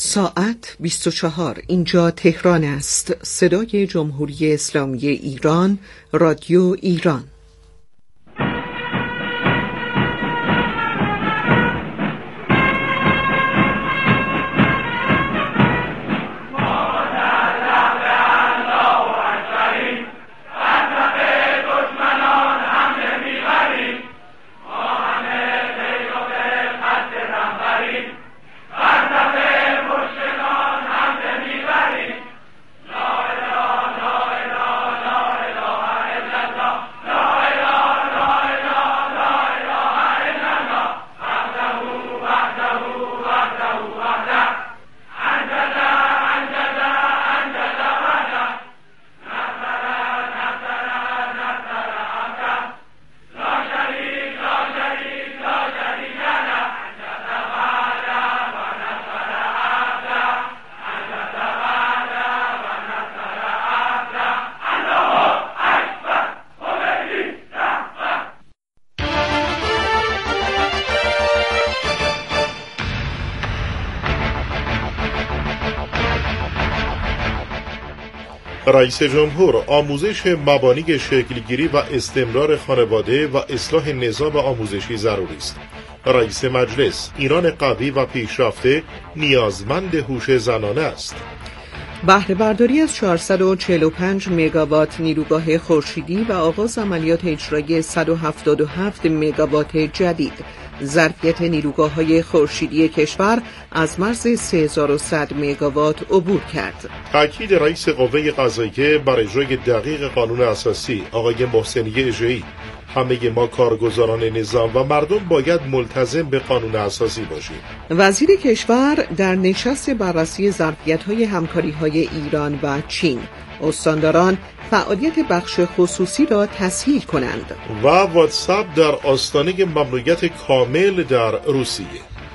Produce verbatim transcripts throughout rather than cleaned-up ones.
ساعت بیست و چهار. اینجا تهران است. صدای جمهوری اسلامی ایران، رادیو ایران. رئیس جمهور: آموزش مبانی شکلگیری و استمرار خانواده و اصلاح نظام آموزشی ضروری است. رئیس مجلس: ایران قوی و پیشرفته نیازمند هوش زنانه است. بهره برداری از چهارصد و چهل و پنج مگاوات نیروگاه خورشیدی و آغاز عملیات اجرایی صد و هفتاد و هفت مگاوات جدید. ظرفیت نیروگاه‌های خورشیدی کشور از مرز سه هزار و صد مگاوات عبور کرد. تاکید رئیس قوه قضاییه بر اجرای دقیق قانون اساسی آقای محسنی اژه‌ای: همه ما کارگزاران نظام و مردم باید ملتزم به قانون اساسی باشیم. وزیر کشور در نشست بررسی ظرفیت‌های همکاری‌های ایران و چین: استانداران فعالیت بخش خصوصی را تسهیل کنند. و واتساپ در آستانه ممنوعیت کامل در روسیه.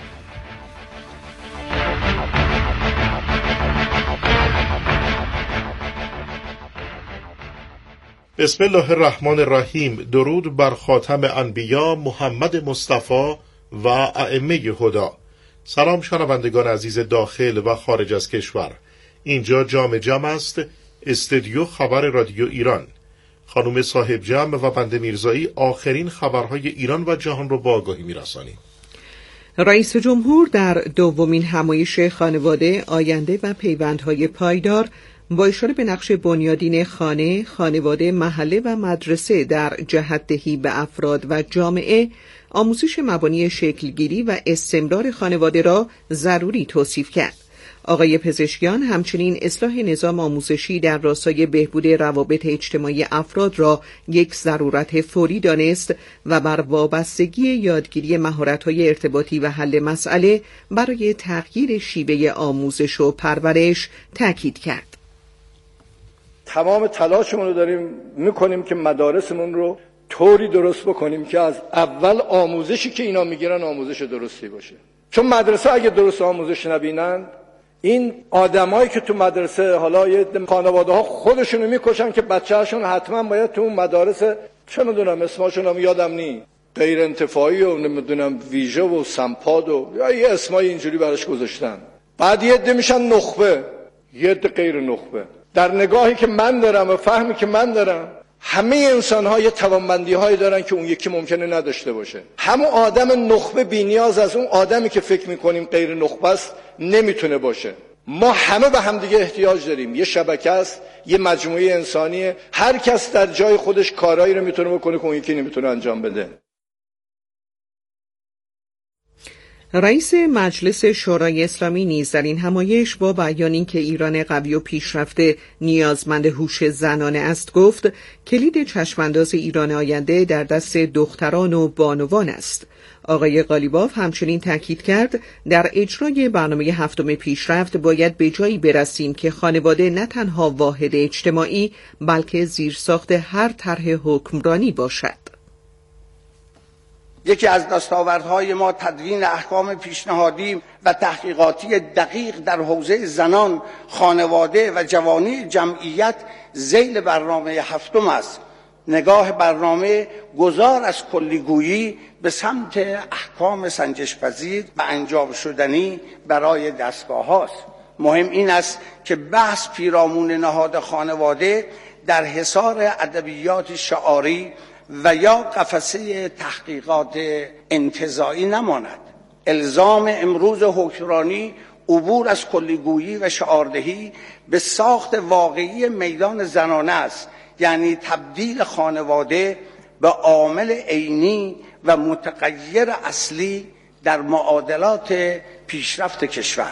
بسم الله الرحمن الرحیم. درود بر خاتم انبیا محمد مصطفی و ائمه هدا. سلام شنوندگان عزیز داخل و خارج از کشور. اینجا جام جم است، استودیو خبر رادیو ایران. خانم صاحب جم و بنده میرزایی آخرین خبرهای ایران و جهان رو با آگاهی میرسانیم. رئیس جمهور در دومین همایش خانواده، آینده و پیوندهای پایدار با اشاره به نقش بنیادین خانه، خانواده، محله و مدرسه در جهت‌دهی به افراد و جامعه، آموزش مبانی شکلگیری و استمرار خانواده را ضروری توصیف کرد. آقای پزشکیان همچنین اصلاح نظام آموزشی در راستای بهبود روابط اجتماعی افراد را یک ضرورت فوری دانست و بر وابستگی یادگیری مهارت‌های ارتباطی و حل مسئله برای تغییر شیوه آموزش و پرورش تاکید کرد. تمام تلاشمون رو داریم میکنیم که مدارسمون رو طوری درست بکنیم که از اول آموزشی که اینا میگیرن آموزش درستی باشه. چون مدرسه اگه درست آموزش نبینن، این آدمایی که تو مدرسه، حالا یه خانواده ها خودشونو میکشن که بچه‌هاشون حتما باید تو اون مدارس، چه میدونم اسمشون هم یادم نی، غیر انتفاعی و نمیدونم ویژه و سمپاد و یا یه اسمای اینجوری براش گذاشتن. بعد یه عده میشن نخبه، یه عده غیر نخبه. در نگاهی که من دارم و فهمی که من دارم، همه انسان ها یه توانمندی هایی دارن که اون یکی ممکنه نداشته باشه. همون آدم نخبه بی‌نیاز از اون آدمی که فکر میکنیم غیر نخبه است نمیتونه باشه. ما همه به هم دیگه احتیاج داریم. یه شبکه است، یه مجموعه انسانیه. هر کس در جای خودش کارایی رو میتونه بکنه که اون یکی نمیتونه انجام بده. رئیس مجلس شورای اسلامی نیز در این همایش با بیان اینکه ایران قوی و پیشرفته نیازمند هوش زنانه است گفت کلید چشمانداز ایران آینده در دست دختران و بانوان است. آقای قالیباف همچنین تاکید کرد در اجرای برنامه هفتم پیشرفت باید به جایی برسیم که خانواده نه تنها واحد اجتماعی بلکه زیرساخت هر طرح حکمرانی باشد. یکی از دستاوردهای ما تدوین احکام پیشنهادی و تحقیقاتی دقیق در حوزه زنان، خانواده و جوانی جمعیت ذیل برنامه هفتم است. نگاه برنامه گذار از کلیگویی به سمت احکام سنجش‌پذیر و انجام شدنی برای دستگاه هاست. مهم این است که بحث پیرامون نهاد خانواده در حصار ادبیات شعاری و یا قفسه تحقیقات انتزاعی نماند. الزام امروز حکمرانی عبور از کلیگویی و شعاردهی به ساخت واقعی میدان زنانه است، یعنی تبدیل خانواده به عامل عینی و متغیر اصلی در معادلات پیشرفت کشور.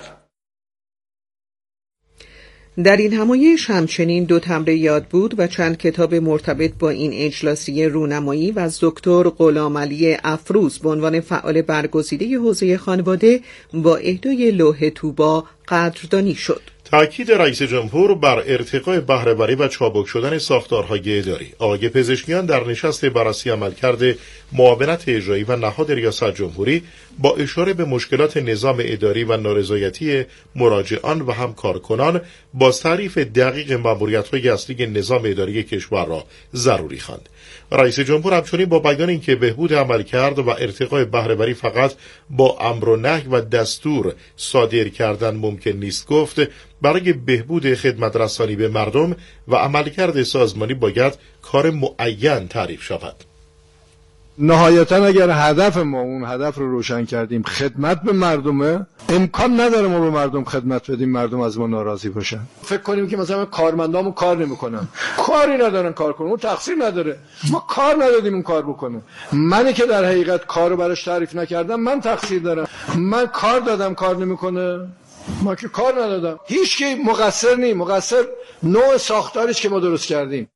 در این همایش همچنین دو تمره یاد بود و چند کتاب مرتبط با این اجلاسی رونمایی و از دکتر غلامعلی افروز به عنوان فعال برگزیده حوزه خانواده با اهدای لوح طوبی قدردانی شد. تأکید رئیس جمهور بر ارتقاء بهره‌وری و چابک شدن ساختارهای اداری. آقای پزشکیان در نشست بررسی عملکرد معاونت اجرایی و نهاد ریاست جمهوری با اشاره به مشکلات نظام اداری و نارضایتی مراجعان و همکارکنان با تعریف دقیق ماموریت‌های اصلی نظام اداری کشور را ضروری خواند. رئیس جمهور همچنین با بیان اینکه بهبود عملکرد و ارتقاء بهره‌وری فقط با امر و نهی و دستور صادر کردن ممکن نیست گفت برای بهبود خدمت رسانی به مردم و عملکرد سازمانی باید کار معین تعریف شود. نهایتا اگر هدف ما اون هدف رو روشن کردیم خدمت به مردمه، امکان نداره ما به مردم خدمت بدیم مردم از ما ناراضی باشن. فکر کنیم که مثلا کارمندامون کار نمیکنن، کاری ندارن کار کنن، اون تقصیر نداره، ما کار ندادیم اون کار بکنه. منی که در حقیقت کارو براش تعریف نکردم من تقصیر دارم. من کار دادم کار نمیکنه، ما که کار ندادم. هیچ کی مقصر نی، مقصر نوع ساختاریش که ما درست کردیم.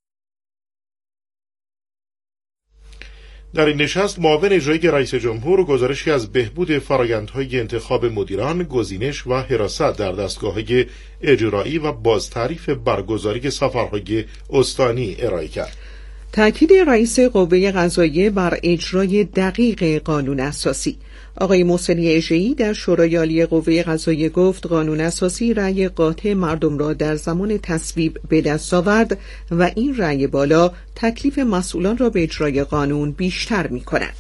در این نشست معاون اجرایی رئیس جمهور گزارشی از بهبود فرآیندهای انتخاب مدیران، گزینش و حراست در دستگاه‌های اجرایی و بازتعریف برگزاری سفرهای استانی ارائه کرد. تأکید رئیس قوه قضاییه بر اجرای دقیق قانون اساسی. آقای محسنی اژه‌ای در شورای عالی قوه قضاییه گفت قانون اساسی رأی قاطع مردم را در زمان تصویب به دست آورد و این رأی بالا تکلیف مسئولان را به اجرای قانون بیشتر می کند.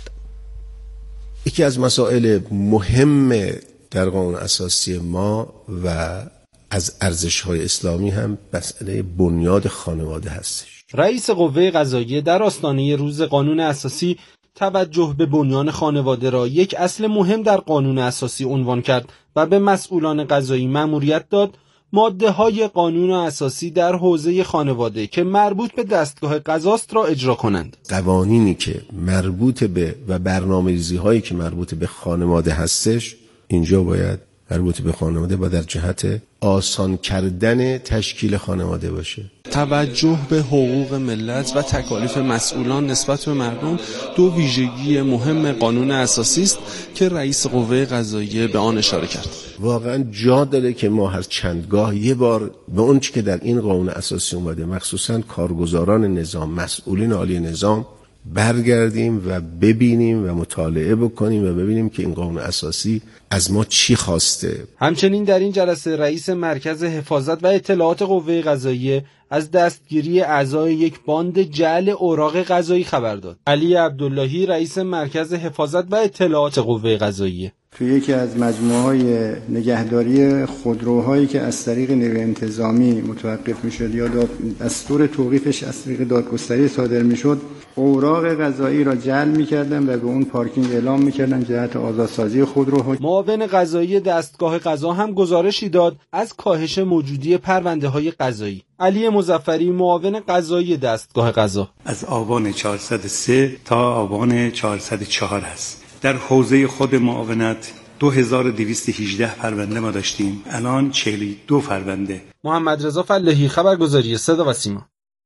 یکی از مسائل مهم در قانون اساسی ما و از ارزش‌های اسلامی هم مسئله بنیاد خانواده هستش. رئیس قوه قضاییه در آستانه روز قانون اساسی توجه به بنیان خانواده را یک اصل مهم در قانون اساسی عنوان کرد و به مسئولان قضایی مأموریت داد ماده های قانون اساسی در حوزه خانواده که مربوط به دستگاه قضاست را اجرا کنند. قوانینی که مربوط به و برنامه‌ریزی هایی که مربوط به خانواده هستش اینجا باید مربوط به خانواده با در جهت آسان کردن تشکیل خانواده باشه. توجه به حقوق ملت و تکالیف مسئولان نسبت به مردم دو ویژگی مهم قانون اساسی است که رئیس قوه قضاییه به آن اشاره کرد. واقعا جا داره که ما هر چندگاه یه بار به اون چی که در این قانون اساسی اومده، مخصوصا کارگزاران نظام، مسئولین عالی نظام، برگردیم و ببینیم و مطالعه بکنیم و ببینیم که این قانون اساسی از ما چی خواسته. همچنین در این جلسه رئیس مرکز حفاظت و اطلاعات قوه قضاییه از دستگیری اعضای یک باند جعل اوراق قضایی خبر داد. علی عبداللهی رئیس مرکز حفاظت و اطلاعات قوه قضاییه تو یکی از مجموعه‌های نگهداری خودروهایی که از طریق نیروی انتظامی متوقف می‌شد یا دستور توقیفش از طریق دادگستری صادر می‌شد، اوراق قضایی را جعل می‌کردن و به اون پارکینگ اعلام می‌کردن جهت آزادسازی خودروها. معاون قضایی دستگاه قضا هم گزارشی داد از کاهش موجودی پرونده‌های قضایی. علی مظفری معاون قضایی دستگاه قضا از آبان چهارصد و سه تا آبان چهارصد و چهار است. در حوزه خود معاونت دو هزار و دویست و هجده پرونده ما داشتیم، الان چهل و دو پرونده. محمد رضا فلاحی خبرگزاری صدا و سیما.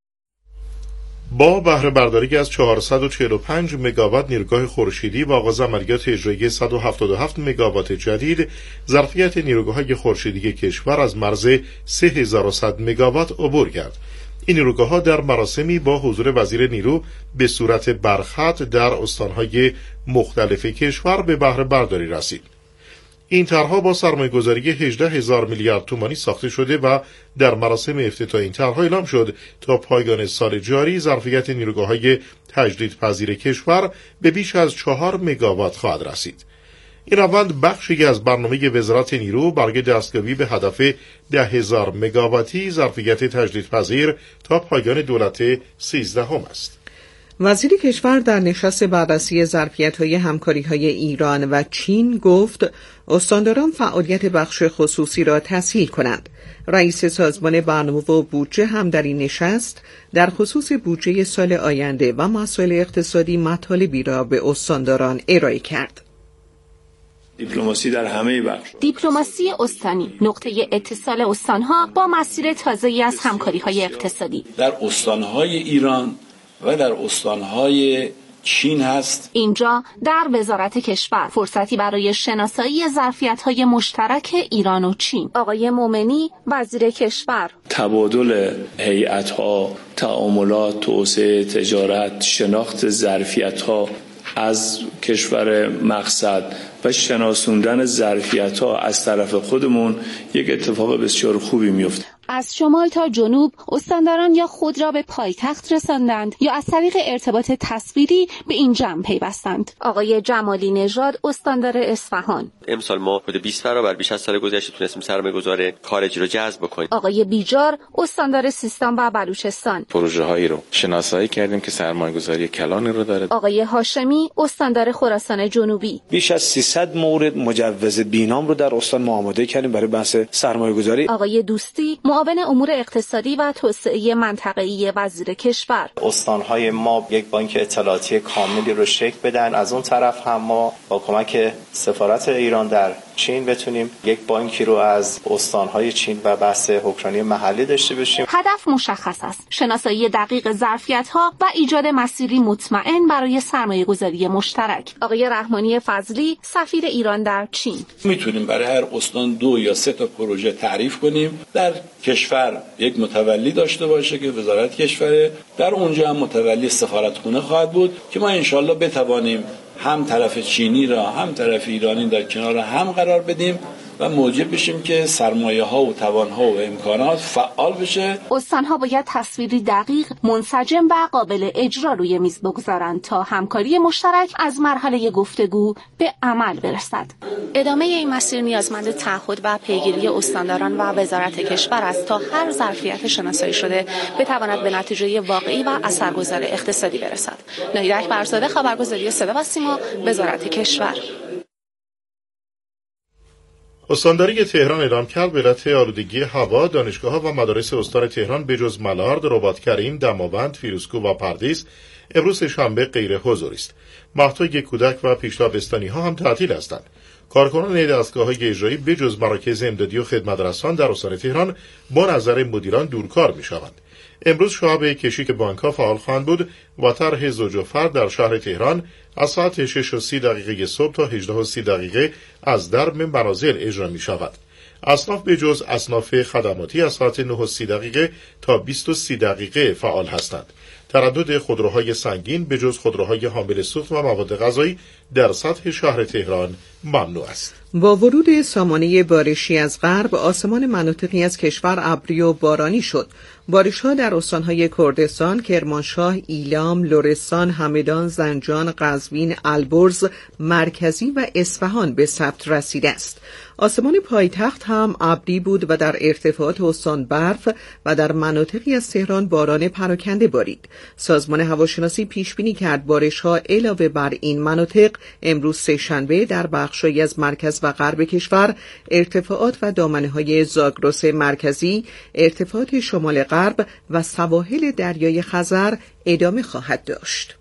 با بهره برداری از چهارصد و چهل و پنج مگاوات نیروگاه خورشیدی و آغاز عملیات اجرایی صد و هفتاد و هفت مگاوات جدید، ظرفیت نیروگاه‌های خورشیدی کشور از مرز سه هزار و صد مگاوات عبور کرد. این نیروگاه‌ها در مراسمی با حضور وزیر نیرو به صورت برخط در استان‌های مختلف کشور به بهره برداری رسید. این طرحها با سرمایه‌گذاری هجده هزار میلیارد تومانی ساخته شده و در مراسم افتتاح این طرحها اعلام شد تا پایان سال جاری ظرفیت نیروگاه‌های تجدیدپذیر کشور به بیش از چهار مگاوات خواهد رسید. این روند بخشی از برنامه وزارت نیرو برای دستیابی به هدف ده هزار مگاواتی ظرفیت تجدیدپذیر تا پایان دولت سیزدهم است. وزیر کشور در نشست بررسی ظرفیت‌های همکاری‌های ایران و چین گفت استانداران فعالیت بخش خصوصی را تسهیل کنند. رئیس سازمان برنامه و بودجه هم در این نشست در خصوص بودجه سال آینده و مسائل اقتصادی مطالبی را به استانداران ارائه کرد. دیپلماسی در همه بخش. دیپلماسی استانی نقطه اتصال استانها با مسیر تازه‌ای از همکاری‌های اقتصادی در استانهای ایران و در استانهای چین هست. اینجا در وزارت کشور فرصتی برای شناسایی ظرفیت‌های مشترک ایران و چین. آقای مومنی وزیر کشور. تبادل هیئت‌ها، تعاملات، توسعه تجارت، شناخت ظرفیت‌ها از کشور مقصد و شناسوندن ظرفیت‌ها از طرف خودمون یک اتفاق بسیار خوبی میفته. از شمال تا جنوب استانداران یا خود را به پایتخت رساندند یا از طریق ارتباط تصویری به این جمع پیوستند. آقای جمالی نژاد استاندار اصفهان. امسال ما حدود بیست برابر بیش از سال گذشته تونستیم سرمایه‌گذار خارجی رو جذب بکنیم. آقای بیجار استاندار سیستان و بلوچستان. پروژه هایی رو شناسایی کردیم که سرمایه‌گذاری کلانی رو داره. آقای هاشمی استاندار خراسان جنوبی. بیش از سیصد مورد مجوز بینام رو در استان ما آماده کردیم برای بحث سرمایه‌گذاری. آقای دوستی معاون امور اقتصادی و توسعه منطقه‌ای وزیر کشور. استان‌های ما یک بانک اطلاعاتی کاملی رو شکل بدن. از اون طرف هم ما با کمک سفارت ایران در چین بتونیم یک بانکی رو از استان‌های چین و بحث حکمرانی محلی داشته باشیم. هدف مشخص است: شناسایی دقیق ظرفیت‌ها و ایجاد مسیری مطمئن برای سرمایه‌گذاری مشترک. آقای رحمانی فضلی سفیر ایران در چین. میتونیم برای هر استان دو یا سه تا پروژه تعریف کنیم. در کشور یک متولی داشته باشه که وزارت کشور، در اونجا هم متولی سفارتخونه خواهد بود که ما انشالله بتوانیم هم طرف چینی را هم طرف ایرانی در کنار هم قرار بدیم و موجب بشیم که سرمایه ها و توان ها و امکانات فعال بشه. استان ها باید تصویری دقیق، منسجم و قابل اجرا روی میز بگذارند تا همکاری مشترک از مرحله گفتگو به عمل برسد. ادامه این مسیر نیازمند تعهد و پیگیری استانداران و وزارت کشور است تا هر ظرفیت شناسایی شده بتواند به نتیجه واقعی و اثرگذار اقتصادی برسد. ناهید اکبرزاده، خبرگزاری صدا و سیما، وزارت کشور. استانداری تهران اعلام کرد به علت آلودگی هوا دانشگاه‌ها و مدارس استان تهران به جز ملارد، رباط‌کریم، دماوند، فیروزکوه و پردیس امروز شنبه غیر حضوری است. مقطع کودک و پیشتابستانی‌ها هم تعطیل هستند. کارکنان دستگاه‌های اجرایی به جز مراکز امدادی و خدمترسان در استان تهران با نظر مدیران دورکار می‌شوند. امروز شعب کشیک بانک‌ها فعال خواهند بود و طرح زوج و فرد در شهر تهران از ساعت شش و سی دقیقه صبح تا هجده و سی دقیقه از درب منازل اجرا می شود. اصناف به جز اصناف خدماتی از ساعت نه و سی دقیقه تا بیست و سی دقیقه فعال هستند. تردد خودروهای سنگین به جز خودروهای حامل سوخت و مواد غذایی در سطح شهر تهران ممنوع است. با ورود سامانه بارشی از غرب، آسمان مناطقی از کشور ابری و بارانی شد. بارش‌ها در استان‌های کردستان، کرمانشاه، ایلام، لرستان، همدان، زنجان، قزوین، البرز، مرکزی و اصفهان به ثبت رسیده است. آسمان پایتخت هم ابری بود و در ارتفاعات استان برف و در مناطقی از تهران باران پراکنده بارید. سازمان هواشناسی پیش بینی کرد بارش‌ها علاوه بر این مناطق امروز سه‌شنبه در بخش‌هایی از مرکز و غرب کشور، ارتفاعات و دامنه‌های زاگرس مرکزی، ارتفاعات شمال غرب و سواحل دریای خزر ادامه خواهد داشت.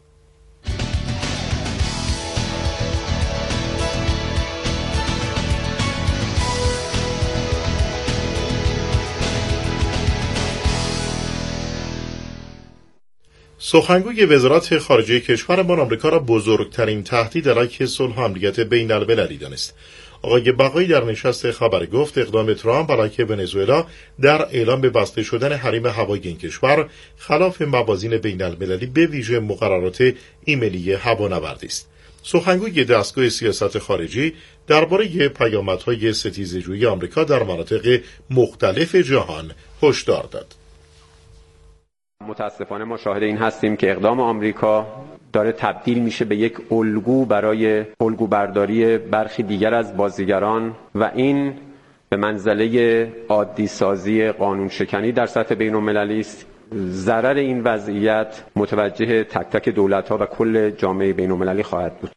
سخنگوی وزارت خارجه کشورمان آمریکا را بزرگترین تهدید علیه صلح و امنیت بین المللی دانست. آقای بقایی در نشست خبری گفت اقدام ترامپ علیه ونزوئلا در اعلام به بسته شدن حریم هوایی این کشور خلاف موازین بین المللی به ویژه مقررات ایمنی هوانوردی است. سخنگوی دستگاه سیاست خارجی درباره پیامدهای ستیزه‌جویی آمریکا در مناطق مختلف جهان هشدار داد. متاسفانه ما شاهد این هستیم که اقدام آمریکا داره تبدیل میشه به یک الگو برای الگو برداری برخی دیگر از بازیگران و این به منزله عادی سازی قانون شکنی در سطح بین المللی است. ضرر این وضعیت متوجه تک تک دولت‌ها و کل جامعه بین المللی خواهد بود.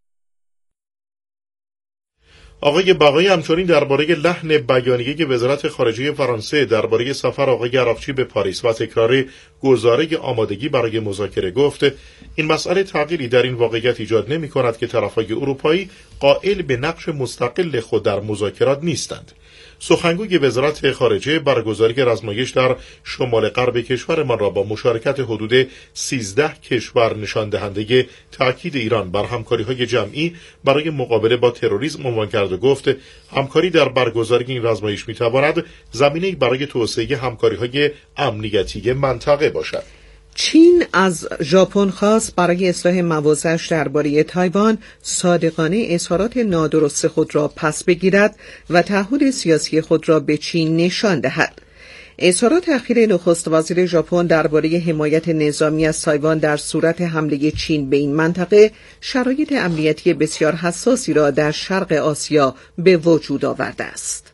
آقای بقایی همچنین درباره لحن بیانیه وزارت خارجه فرانسه درباره سفر آقای عراقچی به پاریس و تکرار گزاره آمادگی برای مذاکره گفت این مسئله تغییری در این واقعیت ایجاد نمی کند که طرفهای اروپایی قائل به نقش مستقل خود در مذاکرات نیستند. سخنگوی وزارت خارجه برگزاری رزمایش در شمال غرب کشورمان را با مشارکت حدود سیزده کشور نشان دهنده تأکید ایران بر همکاری‌های جمعی برای مقابله با تروریسم عنوان کرد و گفت همکاری در برگزاری این رزمایش می‌تواند زمینه‌ای برای توسعه همکاری‌های امنیتی منطقه باشد. چین از ژاپن خواست برای اصلاح مواضعش درباره تایوان صادقانه اظهارات نادرست خود را پس بگیرد و تعهد سیاسی خود را به چین نشان دهد. اظهارات اخیر نخست وزیر ژاپن درباره حمایت نظامی از تایوان در صورت حمله چین به این منطقه شرایط امنیتی بسیار حساسی را در شرق آسیا به وجود آورده است.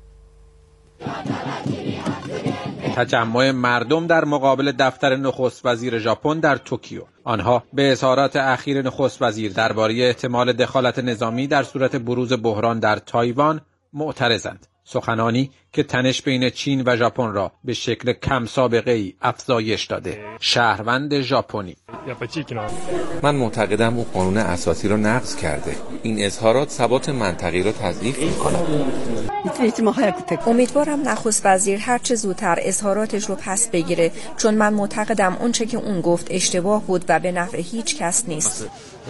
تجمع مردم در مقابل دفتر نخست وزیر ژاپن در توکیو. آنها به اظهارات اخیر نخست وزیر درباره احتمال دخالت نظامی در صورت بروز بحران در تایوان معترضند. سخنانی که تنش بین چین و ژاپن را به شکل کم سابقه ای افزایش داده. شهروند ژاپنی: من معتقدم او قانون اساسی را نقض کرده. این اظهارات ثبات منطقی را تضعیف می‌کند. امیدوارم نخست وزیر هر چه زودتر اظهاراتش رو پس بگیره، چون من معتقدم اونچه که اون گفت اشتباه بود و به نفع هیچ کس نیست.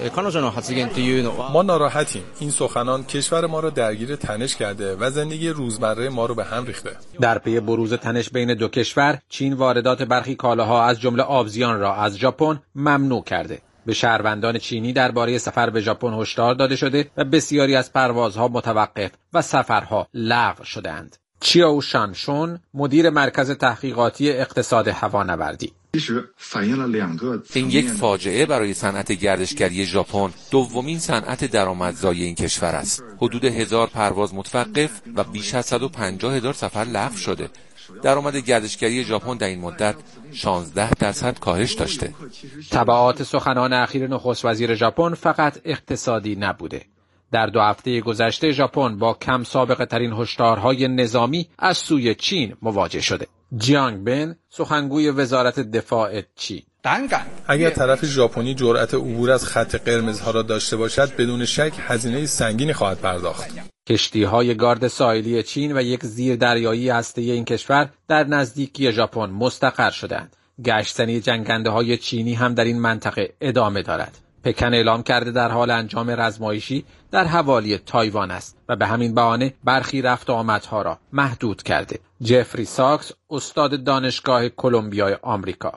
ما ناراحتیم. این سخنان کشور ما را درگیر تنش کرده و زندگی روزمره ما رو به هم ریخته. در پی بروز تنش بین دو کشور، چین واردات برخی کالاها از جمله آبزیان را از ژاپن ممنوع کرده. به شهروندان چینی درباره سفر به ژاپن هشدار داده شده و بسیاری از پروازها متوقف و سفرها لغو شده‌اند. چیاو شانشون، مدیر مرکز تحقیقاتی اقتصاد هوانوردی: این یک فاجعه برای صنعت گردشگری ژاپن، دومین صنعت درآمدزای این کشور است. حدود هزار پرواز متوقف و بیش از صد و پنجاه هزار سفر لغو شده. درآمد گردشگری ژاپن در این مدت شانزده درصد کاهش داشته. تبعات سخنان اخیر نخست وزیر ژاپن فقط اقتصادی نبوده. در دو هفته گذشته ژاپن با کم سابقه ترین هشدارهای نظامی از سوی چین مواجه شده. جیانگ بن، سخنگوی وزارت دفاع چین: اگر طرف ژاپنی جرأت عبور از خط قرمزها را داشته باشد، بدون شک هزینه سنگینی خواهد پرداخت. کشتی‌های گارد ساحلی چین و یک زیردریایی هسته‌ای این کشور در نزدیکی ژاپن مستقر شدند. گشتنی جنگنده‌های چینی هم در این منطقه ادامه دارد. پکن اعلام کرده در حال انجام رزمایشی در حوالی تایوان است و به همین بهانه برخی رفت و آمدها را محدود کرده. جفری ساکس، استاد دانشگاه کلمبیای آمریکا: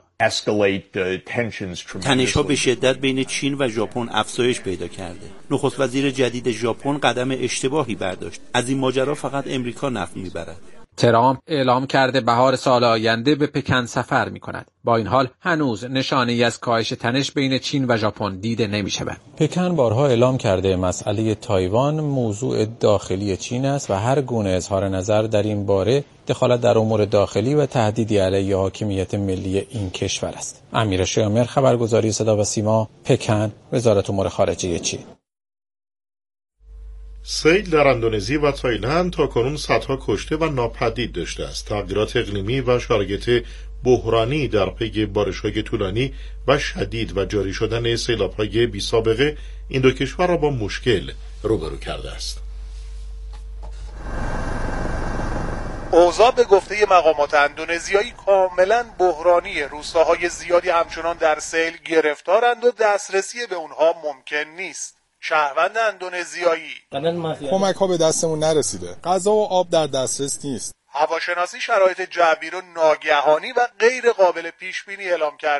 تنش‌ها به شدت بین چین و ژاپن افزایش پیدا کرده. نخست وزیر جدید ژاپن قدم اشتباهی برداشت. از این ماجرا فقط امریکا نفع میبرد. ترامپ اعلام کرده بهار سال آینده به پکن سفر می کند. با این حال هنوز نشانه‌ای از کاهش تنش بین چین و ژاپن دیده نمی شود. پکن بارها اعلام کرده مسئله تایوان موضوع داخلی چین است و هر گونه اظهار نظر در این باره دخالت در امور داخلی و تهدیدی علیه حاکمیت ملی این کشور است. امیر شیامر، خبرگزاری صدا و سیما، پکن، وزارت امور خارجه چین. سیل در اندونزی و تایلند تاکنون صدها کشته و ناپدید داشته است. تغییرات اقلیمی و شرایط بحرانی در پی بارش‌های طولانی و شدید و جاری شدن سیلاب‌های بی‌سابقه این دو کشور را با مشکل روبرو کرده است. اوضاع به گفته مقامات اندونزیایی کاملا بحرانی. روستاهای زیادی همچنان در سیل گرفتارند و دسترسی به اونها ممکن نیست. شهروند اندونزیایی: کمک ها به دستمون نرسیده. غذا و آب در دسترس نیست. هواشناسی شرایط جبری رو ناگهانی و غیر قابل پیش بینی اعلام کرده.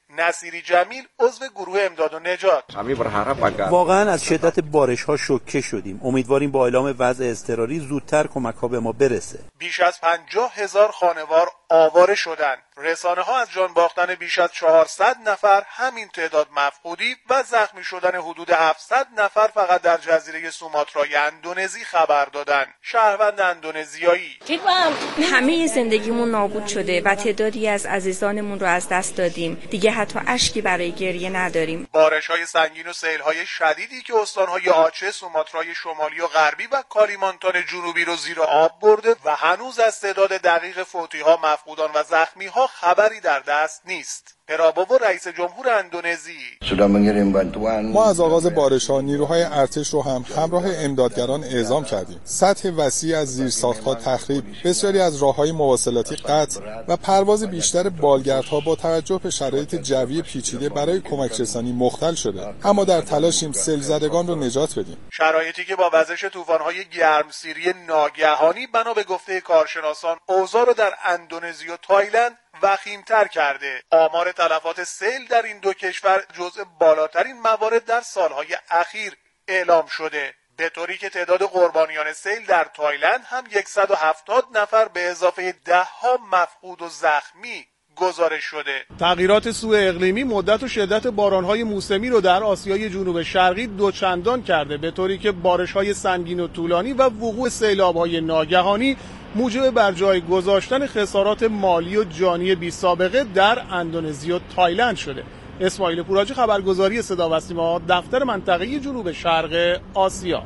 نصیری جمیل عضو گروه امداد و نجات: واقعا از شدت بارش ها شوکه شدیم. امیدواریم با اعلام وضع اضطراری زودتر کمک ها به ما برسه. بیش از پنجاه هزار خانوار آواره شدند. رسانه ها از جان باختن بیش از چهارصد نفر، همین تعداد مفقودی و زخمی شدن حدود هفتصد نفر فقط در جزیره سوماترای اندونزی خبر دادند. شهروند اندونزیایی: همه زندگیمون نابود شده و تعدادی از عزیزانمون رو از دست دادیم. دیگه حتی اشکی برای گریه نداریم. بارش‌های سنگین و سیل‌های شدیدی که استان‌های آچه، سوماترای شمالی و غربی و کالیمانتان جنوبی رو زیر آب برده و هنوز از تعداد دقیق فوتی‌ها، مفقودان و زخمی‌ها خبری در دست نیست. پرابوو رئیس جمهور اندونزی: ما از آغاز بارش‌ها نیروهای ارتش رو هم همراه امدادگران اعزام کردیم. سطح وسیع از زیرساخت‌ها تخریب، بسیاری از راه‌های مواصلاتی قطع و پرواز بیشتر بالگردها با توجه به شرایط جوی پیچیده برای کمک رسانی مختل شده. اما در تلاشیم سیل‌زدگان رو نجات بدیم. شرایطی که با وزش طوفان‌های گرمسیری ناگهانی بنا به گفته کارشناسان اوضاع رو در اندونزی و تایلند وخیم‌تر کرده. آمار تلفات سیل در این دو کشور جزء بالاترین موارد در سالهای اخیر اعلام شده، به طوری که تعداد قربانیان سیل در تایلند هم صد و هفتاد نفر به اضافه ده ها مفقود و زخمی گزارش شده. تغییرات سوء اقلیمی مدت و شدت بارانهای موسمی رو در آسیای جنوب شرقی دوچندان کرده، به طوری که بارش‌های سنگین و طولانی و وقوع سیلاب‌های ناگهانی موجب بر جای گذاشتن خسارات مالی و جانی بی سابقه در اندونزی و تایلند شده. اسماعیل پوراجی، خبرگزاری صدا و سیما، دفتر منطقه جنوب شرق آسیا.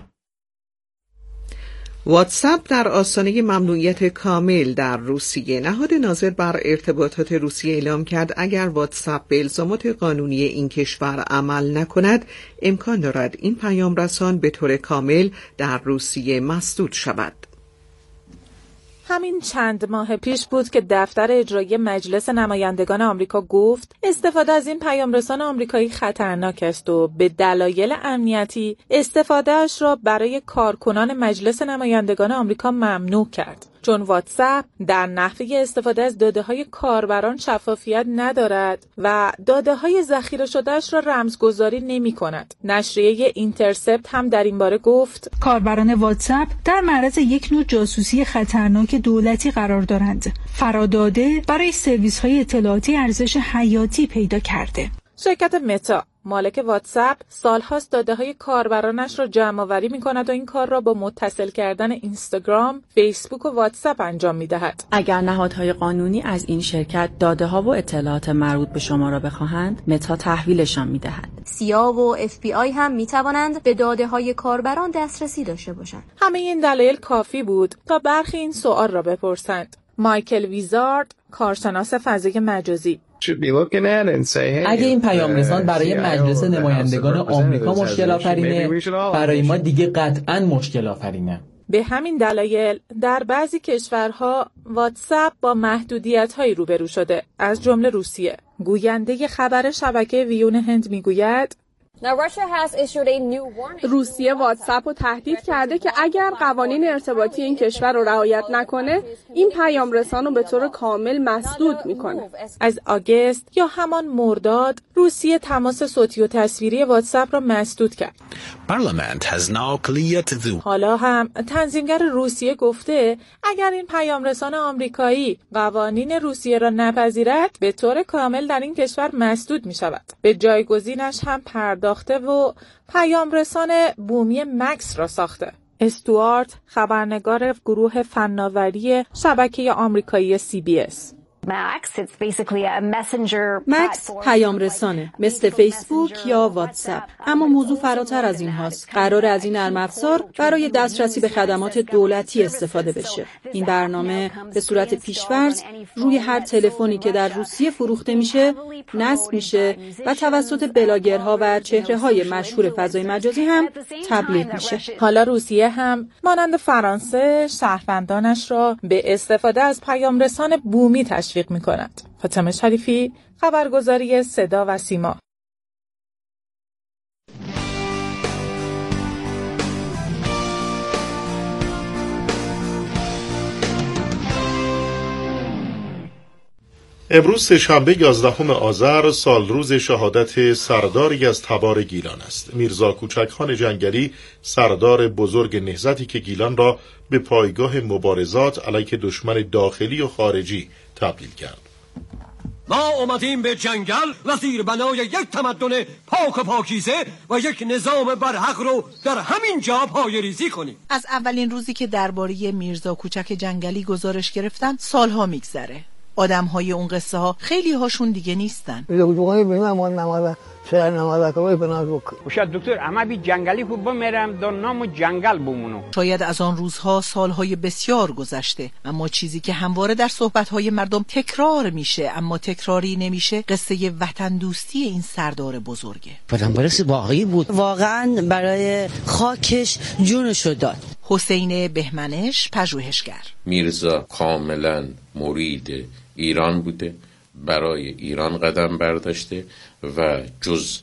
واتساپ در آستانه ممنوعیت کامل در روسیه. نهاد ناظر بر ارتباطات روسیه اعلام کرد اگر واتساپ به الزامات قانونی این کشور عمل نکند، امکان دارد این پیام رسان به طور کامل در روسیه مسدود شود. همین چند ماه پیش بود که دفتر اجرایی مجلس نمایندگان آمریکا گفت استفاده از این پیامرسان آمریکایی خطرناک است و به دلایل امنیتی استفادهش را برای کارکنان مجلس نمایندگان آمریکا ممنوع کرد، چون واتساپ در نحوه استفاده از داده‌های کاربران شفافیت ندارد و داده‌های ذخیره شده‌اش را رمزگذاری نمی‌کند. نشریه اینترسپت هم در این باره گفت کاربران واتساپ در معرض یک نوع جاسوسی خطرناک دولتی قرار دارند. فراداده برای سرویس‌های اطلاعاتی ارزش حیاتی پیدا کرده. شرکت متا، مالک واتساپ، سالهاست داده‌های کاربرانش را جمع‌آوری می‌کند و این کار را با متصل کردن اینستاگرام، فیسبوک و واتساپ انجام می‌دهد. اگر نهادهای قانونی از این شرکت داده‌ها و اطلاعات مربوط به شما را بخواهند، متا تحویلشان می‌دهد. سیا و اف بی آی هم می‌توانند به داده‌های کاربران دسترسی داشته باشند. همه این دلایل کافی بود تا برخی این سوال را بپرسند. مایکل ویزارد، کارشناس فضای مجازی: اگه این پیامرسان برای مجلس نمایندگان آمریکا مشکل آفرینه، برای ما دیگه قطعاً مشکل آفرینه. به همین دلایل در بعضی کشورها واتساپ با محدودیت‌هایی روبرو شده، از جمله روسیه. گوینده خبر شبکه ویون هند میگوید روسیه واتساپ رو تهدید کرده که اگر قوانین ارتباطی این کشور رو رعایت نکنه، این پیام رسان رو به طور کامل مسدود میکنه. از آگست یا همان مرداد روسیه تماس صوتی و تصویری واتساپ را مسدود کرد. حالا هم تنظیمگر روسیه گفته اگر این پیام رسان آمریکایی قوانین روسیه را نپذیرد، به طور کامل در این کشور مسدود می شود. به جایگزینش هم پرداخته و پیام رسان بومی مکس را ساخته. استوارت، خبرنگار گروه فناوری شبکه آمریکایی سی بی اس: مکس پیام رسانه مثل فیسبوک یا واتساپ، اما موضوع فراتر از این هاست. قرار از این نرم افزار برای دسترسی به خدمات دولتی استفاده بشه. این برنامه به صورت پیش‌فرض روی هر تلفنی که در روسیه فروخته میشه نصب میشه و توسط بلاگرها و چهره‌های مشهور فضای مجازی هم تبلیغ میشه. حالا روسیه هم مانند فرانسه شهروندانش را به استفاده از پیام رسان بومی تشویق می کند. فاطمه شریفی، خبرگزاری صدا و سیما. امروز سه‌شنبه یازدهم آذر سال روز شهادت سرداری از تبار گیلان است. میرزا کوچک خان جنگلی، سردار بزرگ نهضتی که گیلان را به پایگاه مبارزات علیه دشمن داخلی و خارجی تبدیل کرد. ما اومدیم به جنگل و زیر بنای یک تمدن پاک و پاکیزه و یک نظام برحق رو در همین جا پایه‌ریزی کنیم. از اولین روزی که درباره میرزا کوچک جنگلی گزارش گرفتن سالها میگذره. آدم‌های اون قصه ها خیلی هاشون دیگه نیستن. شاید دکتر اما بی جنگلی خوب بمیرم در نام جنگل بمونو. شاید از آن روزها سالهای بسیار گذشته، اما چیزی که همواره در صحبت‌های مردم تکرار میشه اما تکراری نمیشه قصه وطن دوستی این سردار بزرگه. پیامبرش واقعی بود، واقعا برای خاکش جونشو داد. حسین بهمنش، پژوهشگر. میرزا کاملا مرید ایران بوده، برای ایران قدم برداشته و جز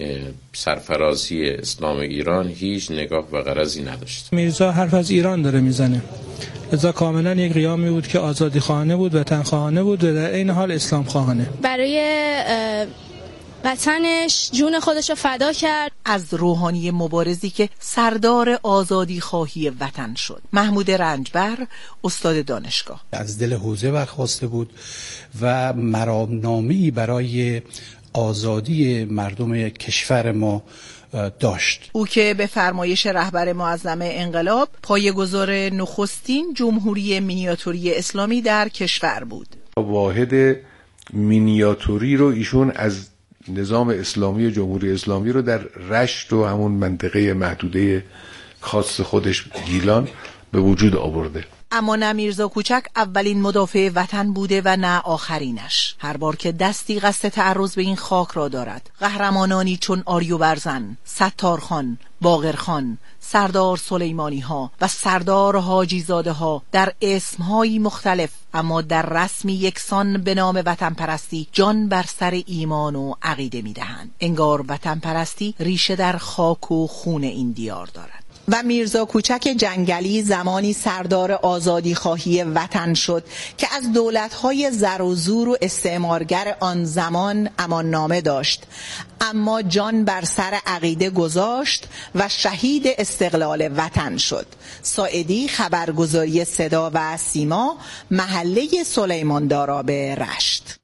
سرفرازی اسلام ایران هیچ نگاه و غرضی نداشت. میرزا حرف از ایران داره میزنه، لذا کاملا یک قیامی بود که آزادی خواهانه بود، وطن خواهانه بود و در این حال اسلام خواهانه. برای وطنش جون خودش رو فدا کرد. از روحانی مبارزی که سردار آزادی خواهی وطن شد. محمود رنجبر، استاد دانشگاه. از دل حوزه برخواسته بود و مرامنامه‌ای برای آزادی مردم کشور ما داشت. او که به فرمایش رهبر معظم انقلاب پایه‌گذار نخستین جمهوری مینیاتوری اسلامی در کشور بود. واحد مینیاتوری رو ایشون از نظام اسلامی جمهوری اسلامی رو در رشت و همون منطقه محدوده خاص خودش گیلان به وجود آورده. اما نه میرزا کوچک اولین مدافع وطن بوده و نه آخرینش. هر بار که دستی قصد تعرض به این خاک را دارد، قهرمانانی چون آریوبرزن، ستارخان، باقرخان، سردار سلیمانی ها و سردار حاجی زاده ها در اسمهایی مختلف اما در رسمی یکسان به نام وطن پرستی جان بر سر ایمان و عقیده می دهند. انگار وطن پرستی ریشه در خاک و خون این دیار دارد. و میرزا کوچک جنگلی زمانی سردار آزادی خواهی وطن شد که از دولت‌های زر و زور و استعمارگر آن زمان اماننامه داشت، اما جان بر سر عقیده گذاشت و شهید استقلال وطن شد. ساعدی، خبرگزاری صدا و سیما، محله سلیمان دارا به رشت.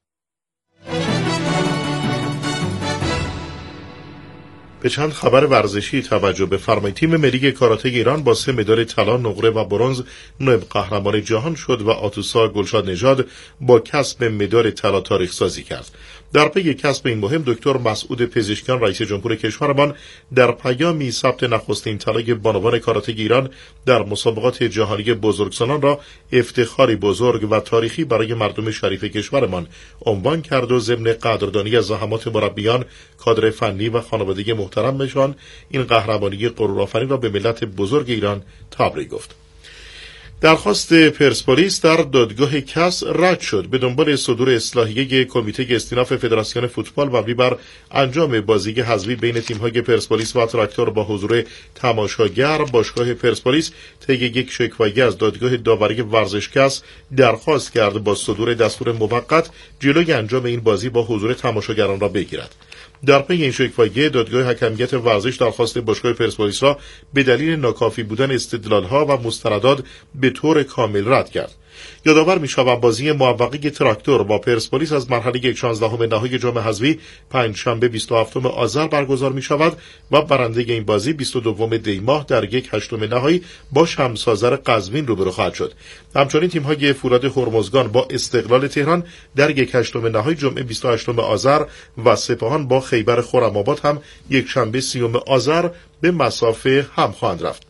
به چند خبر ورزشی توجه بفرمایید. تیم ملی کاراته ایران با سه مدال طلا، نقره و برنز نایب قهرمان جهان شد و آتوسا گلشاد نژاد با کسب مدال طلا تاریخ سازی کرد. در پی کسب این مهم دکتر مسعود پزشکیان رئیس جمهور کشورمان در پیامی ثبت نخستین طلای بانوان کاراته ایران در مسابقات جهانی بزرگسالان را افتخاری بزرگ و تاریخی برای مردم شریف کشورمان عنوان کرد و ضمن قدردانی از زحمات مربیان، کادر فنی و خانوادگی محترمشان این قهرمانی غرورآفرین را به ملت بزرگ ایران تبریک گفت. درخواست پرسپولیس در دادگاه کس رد شد. به دنبال صدور اصلاحیه کمیته استیناف فدراسیون فوتبال مبنی بر انجام بازی حذفی بین تیم‌های پرسپولیس و تراکتور با حضور تماشاگر، باشگاه پرسپولیس طی یک شکوایی از دادگاه داوری ورزش کس درخواست کرد با صدور دستور موقت جلوی انجام این بازی با حضور تماشاگران را بگیرد. در پی این شکوایی دادگاه حکمیت ورزش درخواست باشگاه پرسپولیس را به دلیل ناکافی بودن استدلال‌ها و مستندات به طور کامل رد کرد. یادآور می‌شوم بازی موفقی تراکتور با پرسپولیس از مرحله شانزدهم نهایی جام حذفی پنجشنبه بیست و هفتم آذر برگزار می‌شود و برنده این بازی بیست و دوم دی ماه در یک هشتم نهایی با شمس‌آذر قزوین روبرو خواهد شد. همچنین تیم‌های فولاد هرمزگان با استقلال تهران در یک هشتم نهایی جمعه بیست و هشتم آذر و سپاهان با خیبر خرم‌آباد هم یک شنبه سیوم آذر به مسافه هم خواهند رفت.